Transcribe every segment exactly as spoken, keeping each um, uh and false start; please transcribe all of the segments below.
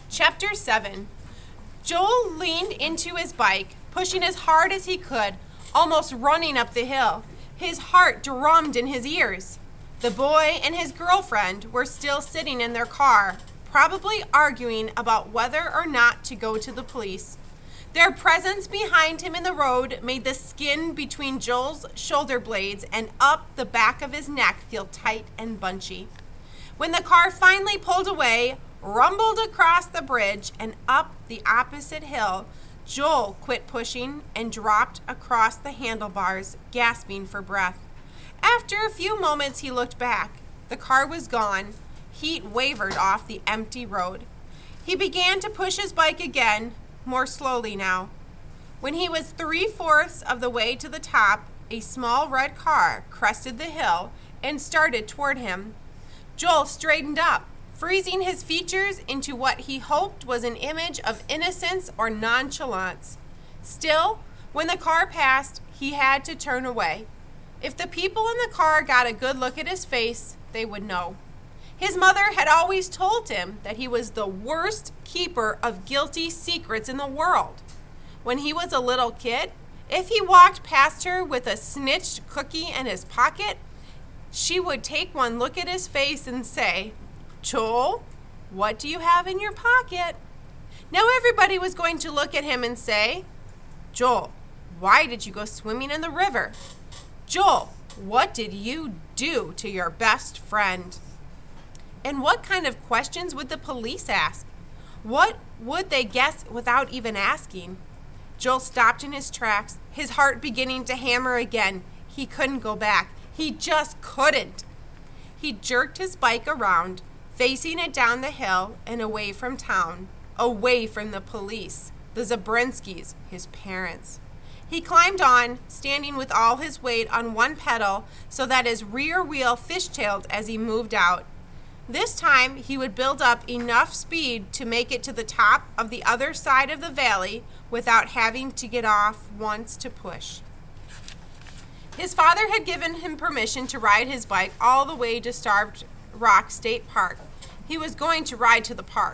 Chapter seven. Joel leaned into his bike, pushing as hard as he could, almost running up the hill. His heart drummed in his ears. The boy and his girlfriend were still sitting in their car, probably arguing about whether or not to go to the police. Their presence behind him in the road made the skin between Joel's shoulder blades and up the back of his neck feel tight and bunchy. When the car finally pulled away, rumbled across the bridge and up the opposite hill, Joel quit pushing and dropped across the handlebars, gasping for breath. After a few moments, he looked back. The car was gone. Heat wavered off the empty road. He began to push his bike again, more slowly now. When he was three-fourths of the way to the top, a small red car crested the hill and started toward him. Joel straightened up, freezing his features into what he hoped was an image of innocence or nonchalance. Still, when the car passed, he had to turn away. If the people in the car got a good look at his face, they would know. His mother had always told him that he was the worst keeper of guilty secrets in the world. When he was a little kid, if he walked past her with a snitched cookie in his pocket, she would take one look at his face and say, "Joel, what do you have in your pocket?" Now everybody was going to look at him and say, "Joel, why did you go swimming in the river? Joel, what did you do to your best friend?" And what kind of questions would the police ask? What would they guess without even asking? Joel stopped in his tracks, his heart beginning to hammer again. He couldn't go back. He just couldn't. He jerked his bike around, facing it down the hill and away from town, away from the police, the Zabrinskys, his parents. He climbed on, standing with all his weight on one pedal so that his rear wheel fishtailed as he moved out. This time, he would build up enough speed to make it to the top of the other side of the valley without having to get off once to push. His father had given him permission to ride his bike all the way to Starved Rock State Park. He was going to ride to the park.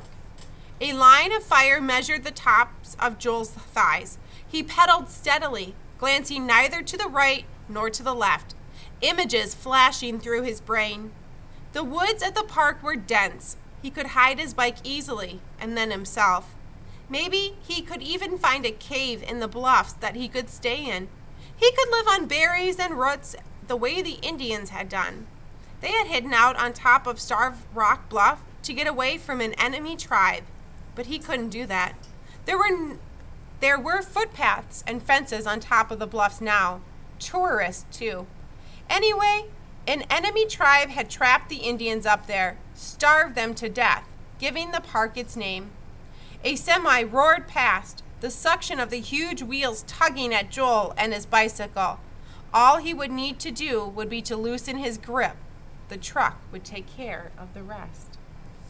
A line of fire measured the tops of Joel's thighs. He pedaled steadily, glancing neither to the right nor to the left, images flashing through his brain. The woods at the park were dense. He could hide his bike easily, and then himself. Maybe he could even find a cave in the bluffs that he could stay in. He could live on berries and roots the way the Indians had done. They had hidden out on top of Starved Rock Bluff to get away from an enemy tribe, but he couldn't do that. There were n- there were footpaths and fences on top of the bluffs now. Tourists, too. Anyway, an enemy tribe had trapped the Indians up there, starved them to death, giving the park its name. A semi roared past, the suction of the huge wheels tugging at Joel and his bicycle. All he would need to do would be to loosen his grip. The truck would take care of the rest.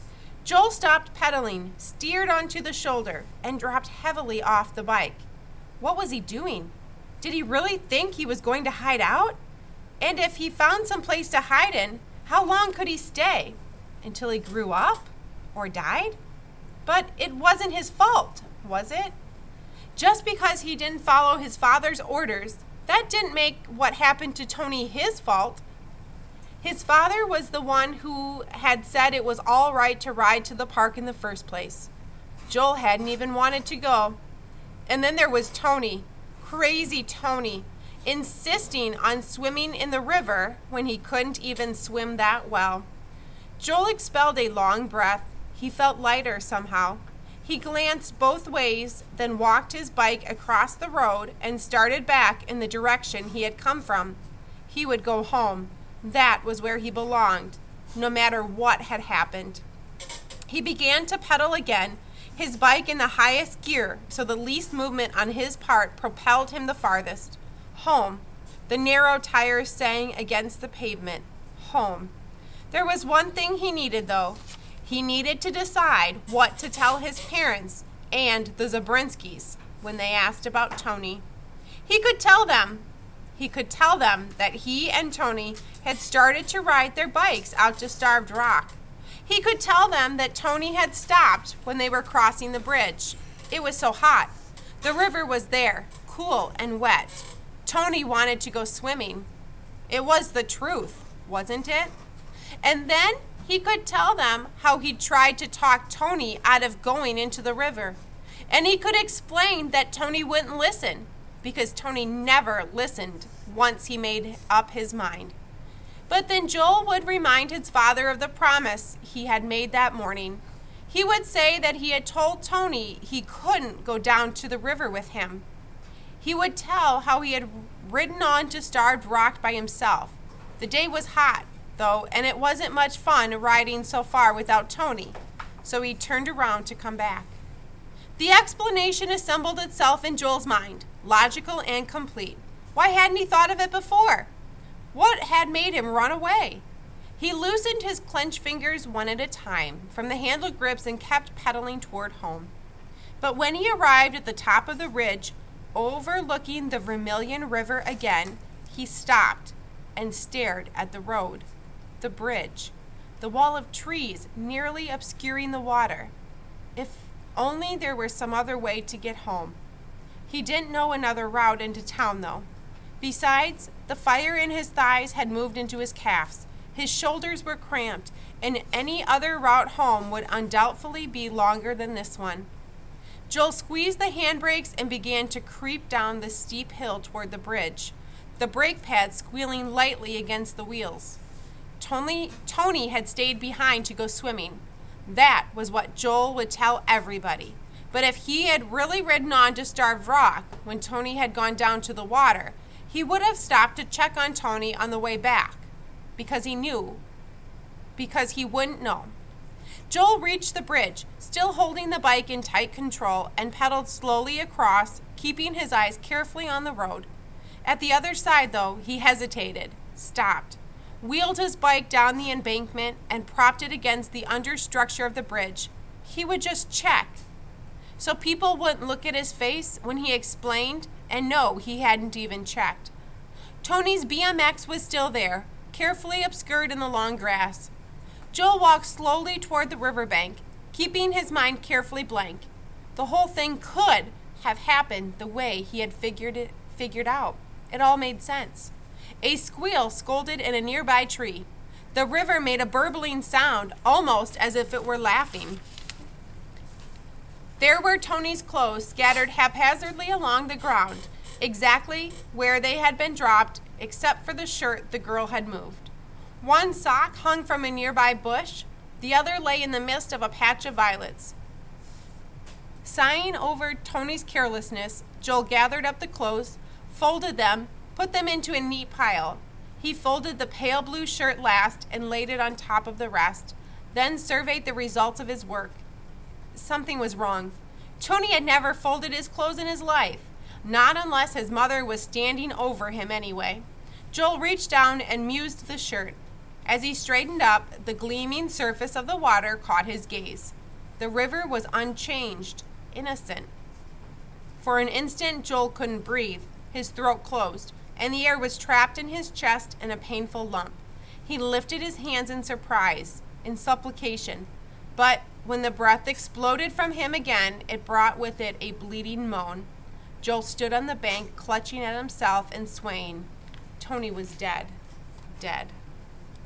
Joel stopped pedaling, steered onto the shoulder, and dropped heavily off the bike. What was he doing? Did he really think he was going to hide out? And if he found some place to hide in, how long could he stay? Until he grew up? Or died? But it wasn't his fault, was it? Just because he didn't follow his father's orders, that didn't make what happened to Tony his fault. His father was the one who had said it was all right to ride to the park in the first place. Joel hadn't even wanted to go. And then there was Tony, crazy Tony, insisting on swimming in the river when he couldn't even swim that well. Joel expelled a long breath. He felt lighter somehow. He glanced both ways, then walked his bike across the road and started back in the direction he had come from. He would go home. That was where he belonged, no matter what had happened. He began to pedal again, his bike in the highest gear, so the least movement on his part propelled him the farthest. Home. The narrow tires sang against the pavement. Home. There was one thing he needed, though. He needed to decide what to tell his parents and the Zabrinskys when they asked about Tony. He could tell them. He could tell them that he and Tony had started to ride their bikes out to Starved Rock. He could tell them that Tony had stopped when they were crossing the bridge. It was so hot. The river was there, cool and wet. Tony wanted to go swimming. It was the truth, wasn't it? And then he could tell them how he tried to talk Tony out of going into the river. And he could explain that Tony wouldn't listen, because Tony never listened once he made up his mind. But then Joel would remind his father of the promise he had made that morning. He would say that he had told Tony he couldn't go down to the river with him. He would tell how he had ridden on to Starved Rock by himself. The day was hot, though, and it wasn't much fun riding so far without Tony, so he turned around to come back. The explanation assembled itself in Joel's mind, logical and complete. Why hadn't he thought of it before? What had made him run away? He loosened his clenched fingers one at a time from the handle grips and kept pedaling toward home. But when he arrived at the top of the ridge, overlooking the Vermilion River again, he stopped and stared at the road, the bridge, the wall of trees nearly obscuring the water. If only there were some other way to get home. He didn't know another route into town, though. Besides, the fire in his thighs had moved into his calves. His shoulders were cramped, and any other route home would undoubtedly be longer than this one. Joel squeezed the handbrakes and began to creep down the steep hill toward the bridge, the brake pad squealing lightly against the wheels. Tony, Tony had stayed behind to go swimming. That was what Joel would tell everybody. But if he had really ridden on to Starved Rock when Tony had gone down to the water, he would have stopped to check on Tony on the way back, because he knew, because he wouldn't know. Joel reached the bridge, still holding the bike in tight control, and pedaled slowly across, keeping his eyes carefully on the road. At the other side, though, he hesitated, stopped, wheeled his bike down the embankment, and propped it against the understructure of the bridge. He would just check, so people wouldn't look at his face when he explained and know he hadn't even checked. Tony's B M X was still there, carefully obscured in the long grass. Joel walked slowly toward the riverbank, keeping his mind carefully blank. The whole thing could have happened the way he had figured it figured out. It all made sense. A squeal scolded in a nearby tree. The river made a burbling sound, almost as if it were laughing. There were Tony's clothes scattered haphazardly along the ground, exactly where they had been dropped, except for the shirt the girl had moved. One sock hung from a nearby bush, the other lay in the midst of a patch of violets. Sighing over Tony's carelessness, Joel gathered up the clothes, folded them, put them into a neat pile. He folded the pale blue shirt last and laid it on top of the rest, then surveyed the results of his work. Something was wrong. Tony had never folded his clothes in his life, not unless his mother was standing over him anyway. Joel reached down and mused the shirt. As he straightened up, the gleaming surface of the water caught his gaze. The river was unchanged, innocent. For an instant, Joel couldn't breathe. His throat closed, and the air was trapped in his chest in a painful lump. He lifted his hands in surprise, in supplication, but when the breath exploded from him again, it brought with it a bleeding moan. Joel stood on the bank, clutching at himself and swaying. Tony was dead. Dead.